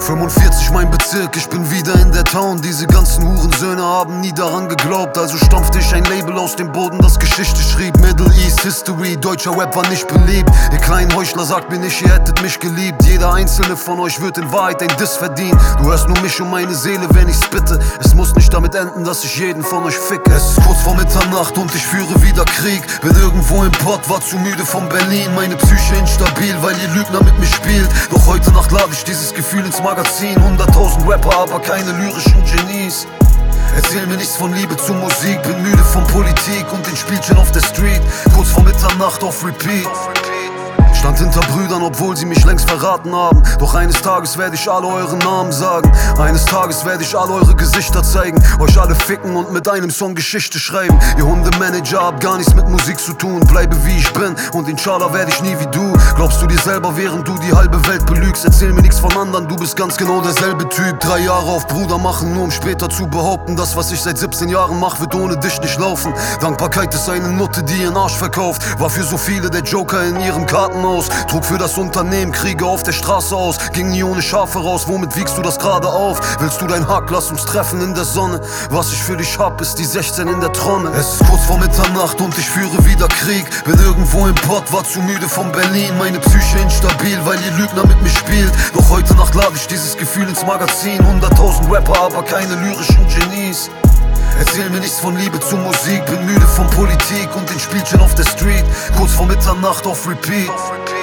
45 mein Bezirk, ich bin wieder in der Town. Diese ganzen Hurensöhne haben nie daran geglaubt. Also stampfte ich ein Label aus dem Boden, das Geschichte schrieb. Middle East History, deutscher Rap war nicht beliebt. Ihr kleinen Heuchler sagt mir nicht, ihr hättet mich geliebt. Jeder einzelne von euch wird in Wahrheit ein Diss verdienen. Du hörst nur mich und meine Seele, wenn ich's bitte. Es muss nicht damit enden, dass ich jeden von euch ficke. Es ist kurz vor Mitternacht und ich führe wieder Krieg. Bin irgendwo im Pott, war zu müde von Berlin. Meine Psyche instabil, weil ihr Lügner mit mir spielt. Doch heute Nacht lade ich dieses Gefühl ins Magazin. 100.000 Rapper, aber keine lyrischen Genies. Erzähl mir nichts von Liebe zu Musik. Bin müde von Politik und den Spielchen auf der Street. Kurz vor Mitternacht auf Repeat. Stand hinter Brüdern, obwohl sie mich längst verraten haben. Doch eines Tages werde ich alle eure Namen sagen. Eines Tages werde ich alle eure Gesichter zeigen. Euch alle ficken und mit einem Song Geschichte schreiben. Ihr Hundemanager habt gar nichts mit Musik zu tun. Bleibe wie ich bin und inshallah werde ich nie wie du. Glaubst du dir selber, während du die halbe Welt belügst? Erzähl mir nichts von anderen, du bist ganz genau derselbe Typ. 3 Jahre auf Bruder machen, nur um später zu behaupten, das was ich seit 17 Jahren mache, wird ohne dich nicht laufen. Dankbarkeit ist eine Nutte, die ihren Arsch verkauft. War für so viele der Joker in ihrem Kartenhaus. Trug für das Unternehmen Kriege auf der Straße aus. Ging nie ohne Schafe raus, womit wiegst du das gerade auf? Willst du dein Hack, lass uns treffen in der Sonne. Was ich für dich hab, ist die 16 in der Trommel. Es ist kurz vor Mitternacht und ich führe wieder Krieg. Bin irgendwo im Pott, war zu müde von Berlin. Meine Psyche instabil, weil ihr Lügner mit mir spielt. Doch heute Nacht lade ich dieses Gefühl ins Magazin. 100.000 Rapper, aber keine lyrischen Genies. Erzähl mir nichts von Liebe zu Musik. Bin müde von Politik und den Spielchen auf der Street. Kurz vor Mitternacht auf Repeat.